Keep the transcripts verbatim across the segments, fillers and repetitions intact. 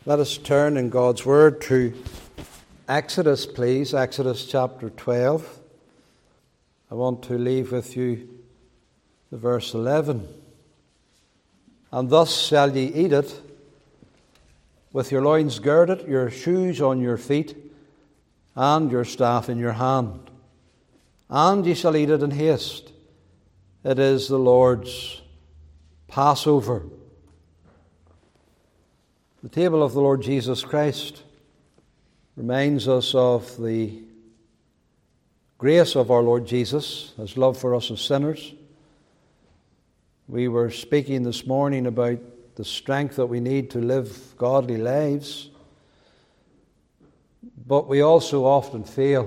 Let us turn in God's Word to Exodus, please, Exodus chapter twelve. I want to leave with you the verse eleven. And thus shall ye eat it, with your loins girded, your shoes on your feet, and your staff in your hand. And ye shall eat it in haste. It is the Lord's Passover. The table of the Lord Jesus Christ reminds us of the grace of our Lord Jesus, His love for us as sinners. We were speaking this morning about the strength that we need to live godly lives, but we also often fail,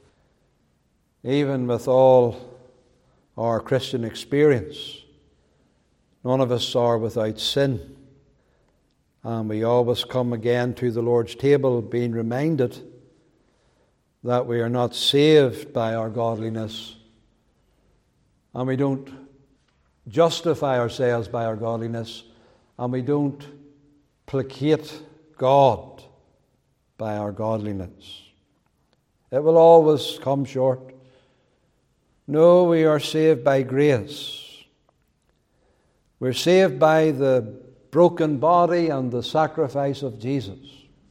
even with all our Christian experience. None of us are without sin. And we always come again to the Lord's table being reminded that we are not saved by our godliness. And we don't justify ourselves by our godliness. And we don't placate God by our godliness. It will always come short. No, we are saved by grace. We're saved by the broken body and the sacrifice of Jesus.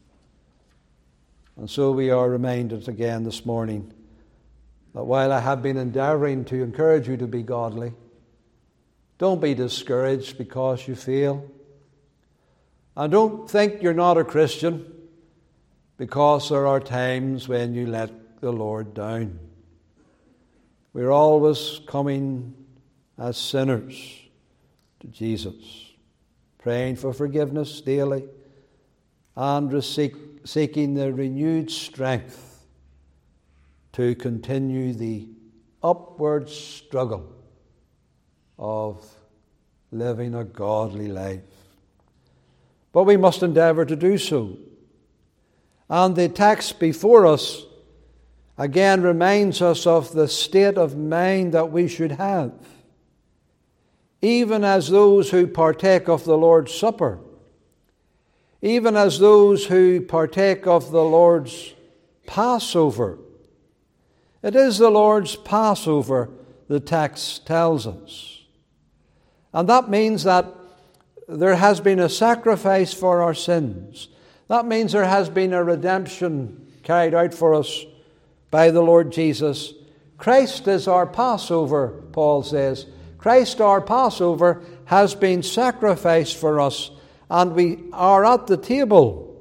And so we are reminded again this morning that while I have been endeavouring to encourage you to be godly, don't be discouraged because you fail. And don't think you're not a Christian because there are times when you let the Lord down. We're always coming as sinners to Jesus, praying for forgiveness daily, and seeking the renewed strength to continue the upward struggle of living a godly life. But we must endeavour to do so. And the text before us again reminds us of the state of mind that we should have, even as those who partake of the Lord's Supper, even as those who partake of the Lord's Passover. It is the Lord's Passover, the text tells us. And that means that there has been a sacrifice for our sins. That means there has been a redemption carried out for us by the Lord Jesus. Christ is our Passover, Paul says. Christ, our Passover, has been sacrificed for us, and we are at the table.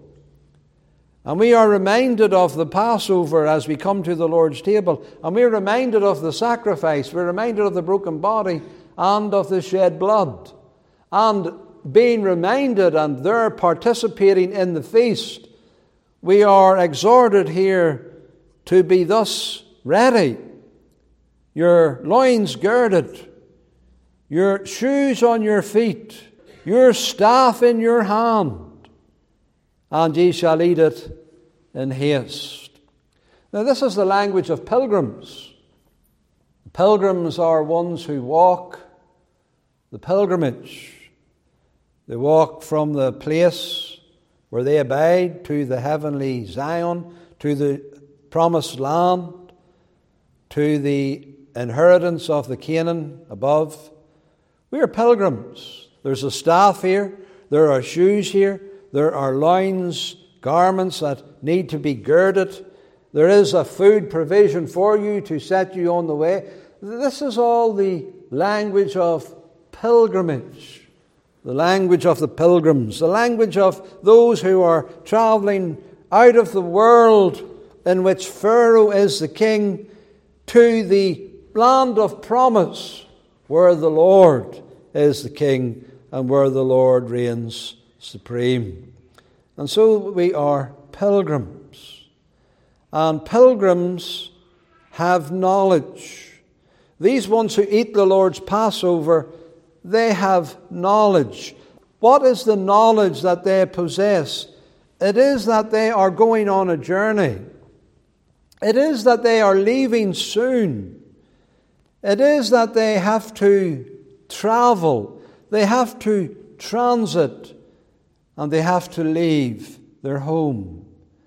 And we are reminded of the Passover as we come to the Lord's table. And we're reminded of the sacrifice. We're reminded of the broken body and of the shed blood. And being reminded and there participating in the feast, we are exhorted here to be thus ready. Your loins girded, your shoes on your feet, your staff in your hand, and ye shall eat it in haste. Now this is the language of pilgrims. Pilgrims are ones who walk the pilgrimage. They walk from the place where they abide to the heavenly Zion, to the promised land, to the inheritance of the Canaan above. We are pilgrims. There's a staff here. There are shoes here. There are loins, garments that need to be girded. There is a food provision for you to set you on the way. This is all the language of pilgrimage. The language of the pilgrims. The language of those who are travelling out of the world in which Pharaoh is the king to the land of promise, where the Lord is the king and where the Lord reigns supreme. And so we are pilgrims. And pilgrims have knowledge. These ones who eat the Lord's Passover, they have knowledge. What is the knowledge that they possess? It is that they are going on a journey. It is that they are leaving soon. It is that they have to travel. They have to transit. and they have to leave their home.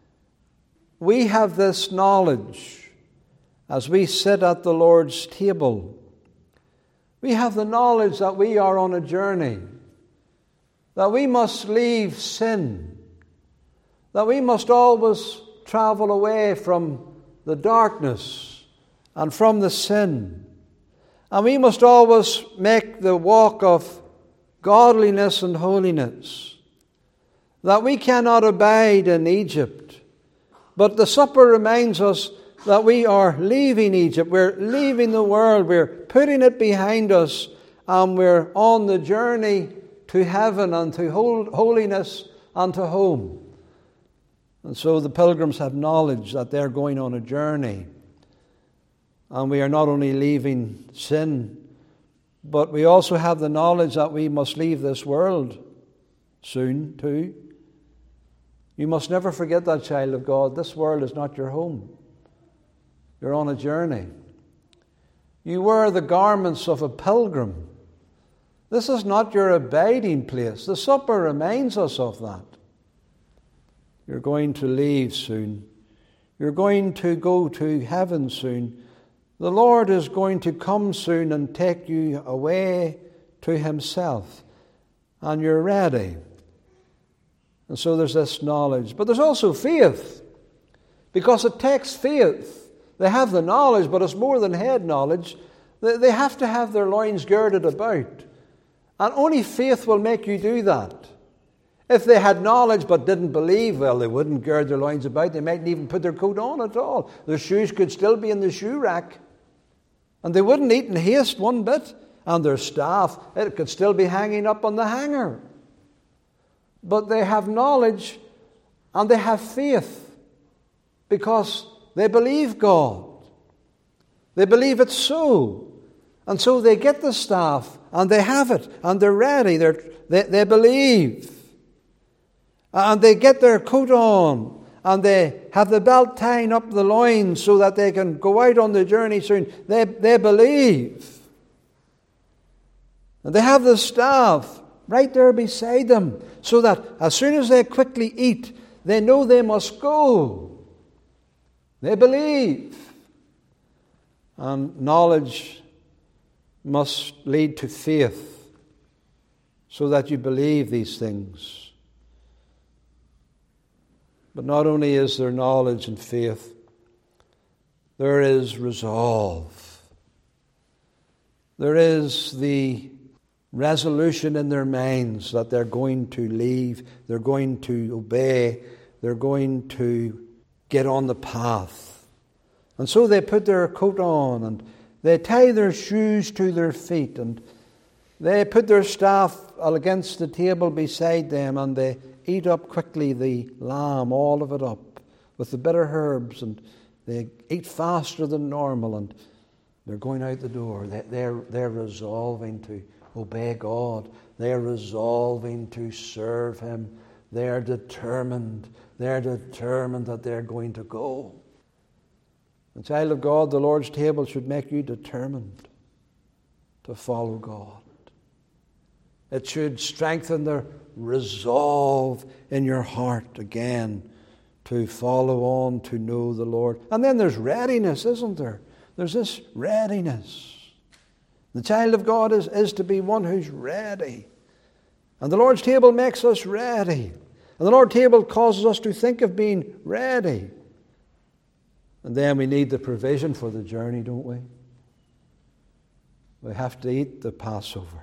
We have this knowledge as we sit at the Lord's table. We have the knowledge that we are on a journey, that we must leave sin, that we must always travel away from the darkness and from the sin. And we must always make the walk of godliness and holiness, that we cannot abide in Egypt. But the supper reminds us that we are leaving Egypt, we're leaving the world, we're putting it behind us, and we're on the journey to heaven and to holiness and to home. And so the pilgrims have knowledge that they're going on a journey. And we are not only leaving sin, but we also have the knowledge that we must leave this world soon too. You must never forget that, child of God. This world is not your home. You're on a journey. You wear the garments of a pilgrim. This is not your abiding place. The supper reminds us of that. You're going to leave soon. You're going to go to heaven soon. The Lord is going to come soon and take you away to Himself. And you're ready. And so there's this knowledge. But there's also faith. Because it takes faith. They have the knowledge, but it's more than head knowledge. They have to have their loins girded about. And only faith will make you do that. If they had knowledge but didn't believe, well, they wouldn't gird their loins about. They mightn't even put their coat on at all. Their shoes could still be in the shoe rack. And they wouldn't eat in haste one bit. And their staff, it could still be hanging up on the hanger. But they have knowledge and they have faith because they believe God. They believe it's so. And so they get the staff and they have it and they're ready. They're, they, they believe. And they get their coat on and they have the belt tying up the loins so that they can go out on the journey soon. They, they believe. And they have the staff right there beside them so that as soon as they quickly eat, they know they must go. They believe. And knowledge must lead to faith so that you believe these things. But not only is there knowledge and faith, there is resolve. There is the resolution in their minds that they're going to leave, they're going to obey, they're going to get on the path. And so they put their coat on and they tie their shoes to their feet and they put their staff against the table beside them and they eat up quickly the lamb, all of it up, with the bitter herbs, and they eat faster than normal, and they're going out the door. They, they're, they're resolving to obey God. They're resolving to serve Him. They're determined. They're determined that they're going to go. And child of God, the Lord's table should make you determined to follow God. It should strengthen the resolve in your heart again to follow on, to know the Lord. And then there's readiness, isn't there? There's this readiness. The child of God is, is to be one who's ready. And the Lord's table makes us ready. And the Lord's table causes us to think of being ready. And then we need the provision for the journey, don't we? We have to eat the Passover.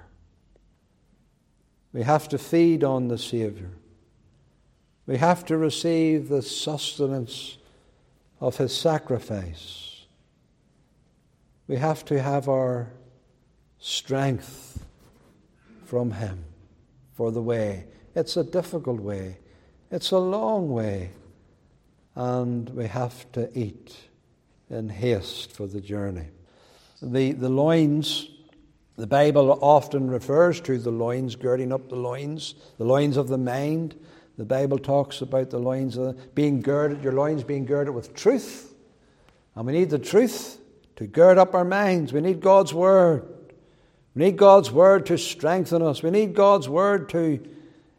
We have to feed on the Savior. We have to receive the sustenance of His sacrifice. We have to have our strength from Him for the way. It's a difficult way. It's a long way. And we have to eat in haste for the journey. The, the loins, the Bible often refers to the loins, girding up the loins, the loins of the mind. The Bible talks about the loins of being girded, your loins being girded with truth. And we need the truth to gird up our minds. We need God's Word. We need God's Word to strengthen us. We need God's Word to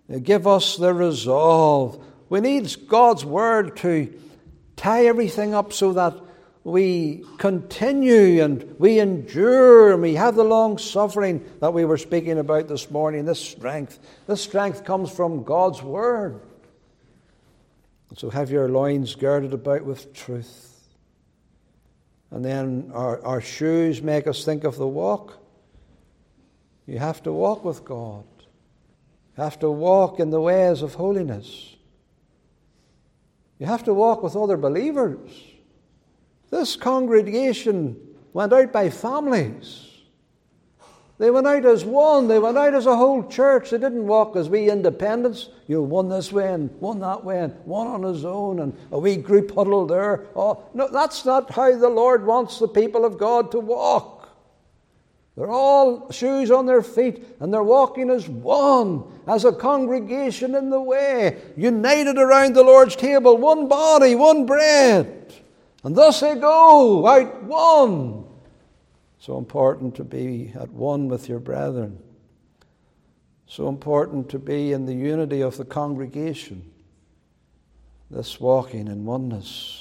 Give us the resolve. We need God's Word to tie everything up so that we continue and we endure and we have the long suffering that we were speaking about this morning. This strength. This strength comes from God's Word. So have your loins girded about with truth. And then our, our shoes make us think of the walk. You have to walk with God. You have to walk in the ways of holiness. You have to walk with other believers. This congregation went out by families. They went out as one. They went out as a whole church. They didn't walk as we independents. You know, one this way and one that way and one on his own and a wee group huddled there. Oh, no, that's not how the Lord wants the people of God to walk. They're all shoes on their feet and they're walking as one, as a congregation in the way, united around the Lord's table, one body, one bread. And thus they go out one. So important to be at one with your brethren. So important to be in the unity of the congregation. This walking in oneness.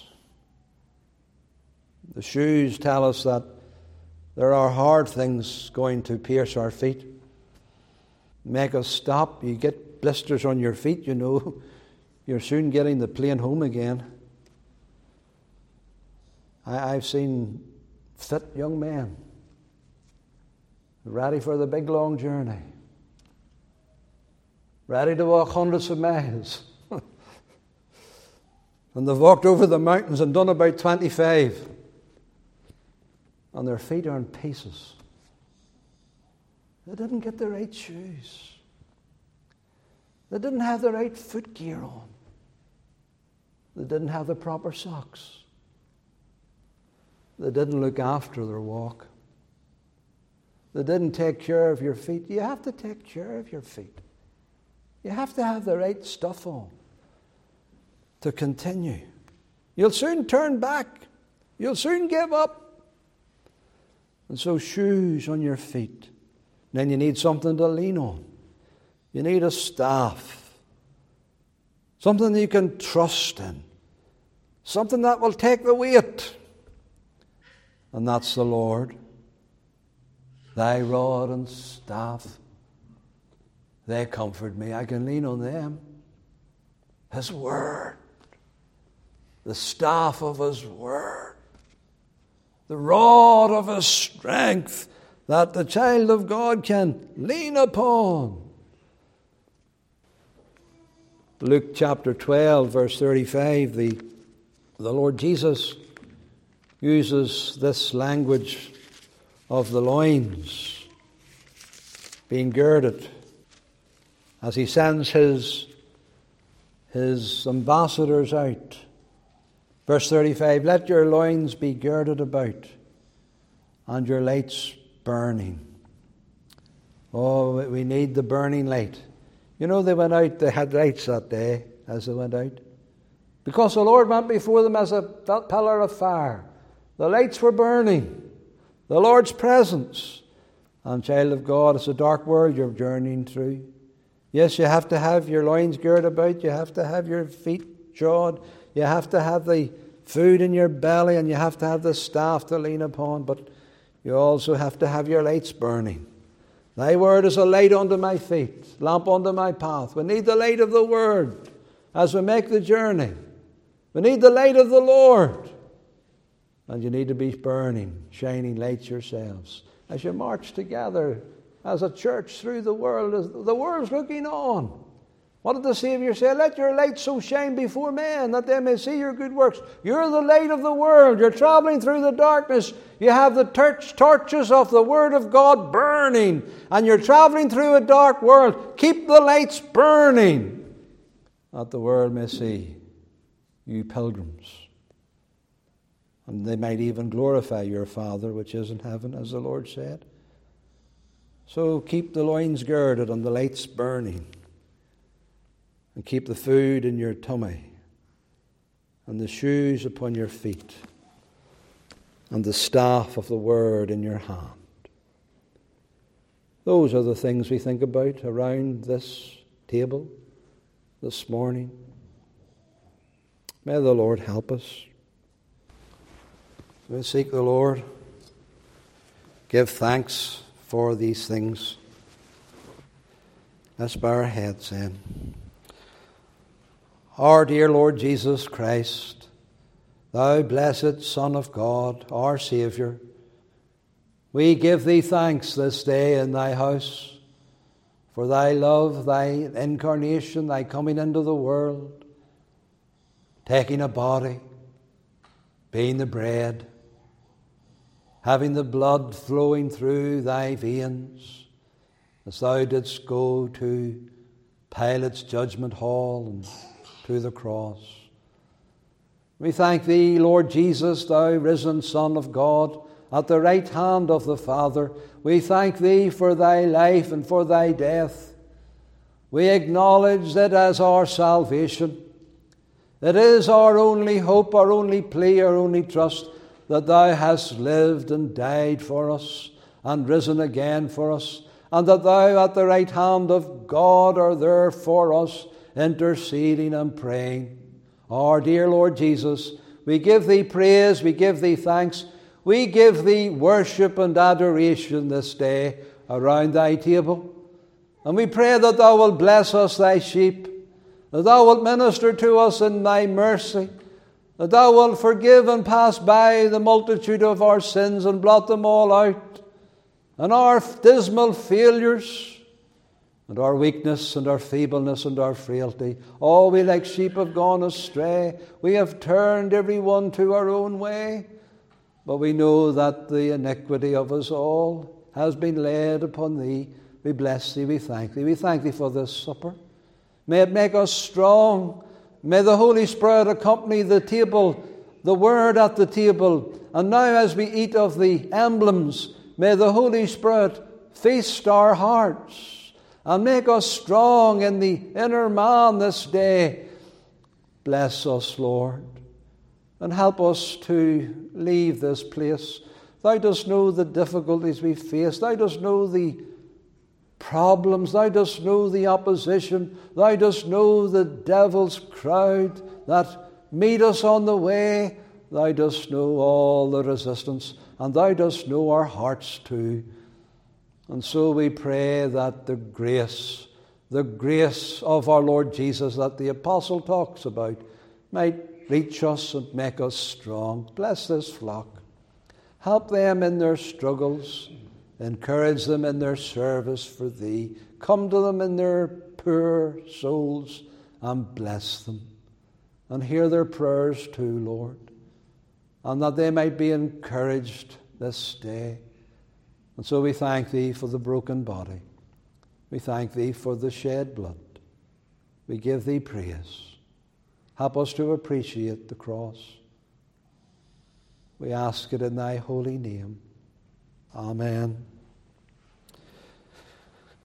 The shoes tell us that there are hard things going to pierce our feet. Make us stop. You get blisters on your feet, you know. You're soon getting the plane home again. I, I've seen fit young men ready for the big long journey. Ready to walk hundreds of miles. And they've walked over the mountains and done about twenty-five. And their feet are in pieces. They didn't get the right shoes. They didn't have the right footgear on. They didn't have the proper socks. They didn't look after their walk. They didn't take care of your feet. You have to take care of your feet. You have to have the right stuff on to continue. You'll soon turn back. You'll soon give up. And so shoes on your feet. Then you need something to lean on. You need a staff. Something that you can trust in. Something that will take the weight. And that's the Lord. Thy rod and staff, they comfort me. I can lean on them. His Word. The staff of His Word. The rod of His strength that the child of God can lean upon. Luke chapter twelve, verse thirty-five, the, the Lord Jesus uses this language of the loins being girded as He sends His, his ambassadors out. Verse thirty-five, let your loins be girded about and your lights burning. Oh, we need the burning light. You know, they went out, they had lights that day as they went out. Because the Lord went before them as a pillar of fire. The lights were burning. The Lord's presence. And child of God, it's a dark world you're journeying through. Yes, you have to have your loins girded about. You have to have your feet shod. You have to have the food in your belly, and you have to have the staff to lean upon, but you also have to have your lights burning. Thy word is a light unto my feet, lamp unto my path. We need the light of the Word as we make the journey. We need the light of the Lord. And you need to be burning, shining lights yourselves as you march together as a church through the world. The world's looking on. What did the Savior say? Let your light so shine before men that they may see your good works. You're the light of the world. You're traveling through the darkness. You have the torch, torches of the Word of God burning. And you're traveling through a dark world. Keep the lights burning that the world may see you pilgrims. And they might even glorify your Father which is in heaven, as the Lord said. So keep the loins girded and the lights burning. And keep the food in your tummy, and the shoes upon your feet, and the staff of the Word in your hand. Those are the things we think about around this table this morning. May the Lord help us. We seek the Lord. Give thanks for these things. Let's bow our heads in. Our dear Lord Jesus Christ, Thou blessed Son of God, our Saviour, we give Thee thanks this day in Thy house for Thy love, Thy incarnation, Thy coming into the world, taking a body, being the bread, having the blood flowing through Thy veins, as Thou didst go to Pilate's judgment hall and to the cross. We thank Thee, Lord Jesus, Thou risen Son of God, at the right hand of the Father. We thank Thee for Thy life and for Thy death. We acknowledge that as our salvation, it is our only hope, our only plea, our only trust, that Thou hast lived and died for us and risen again for us, and that Thou at the right hand of God are there for us, interceding and praying. Our dear Lord Jesus, we give Thee praise, we give Thee thanks, we give Thee worship and adoration this day around Thy table. And we pray that Thou wilt bless us, Thy sheep, that Thou wilt minister to us in Thy mercy, that Thou wilt forgive and pass by the multitude of our sins and blot them all out, and our dismal failures, and our weakness, and our feebleness, and our frailty. All we like sheep have gone astray. We have turned every one to our own way. But we know that the iniquity of us all has been laid upon Thee. We bless Thee, we thank Thee. We thank Thee for this supper. May it make us strong. May the Holy Spirit accompany the table, the Word at the table. And now as we eat of the emblems, may the Holy Spirit feast our hearts and make us strong in the inner man this day. Bless us, Lord, and help us to leave this place. Thou dost know the difficulties we face. Thou dost know the problems. Thou dost know the opposition. Thou dost know the devil's crowd that meet us on the way. Thou dost know all the resistance, and Thou dost know our hearts too. And so we pray that the grace, the grace of our Lord Jesus that the apostle talks about might reach us and make us strong. Bless this flock. Help them in their struggles. Encourage them in their service for Thee. Come to them in their poor souls and bless them. And hear their prayers too, Lord. And that they might be encouraged this day. And so we thank Thee for the broken body. We thank Thee for the shed blood. We give Thee praise. Help us to appreciate the cross. We ask it in Thy holy name. Amen.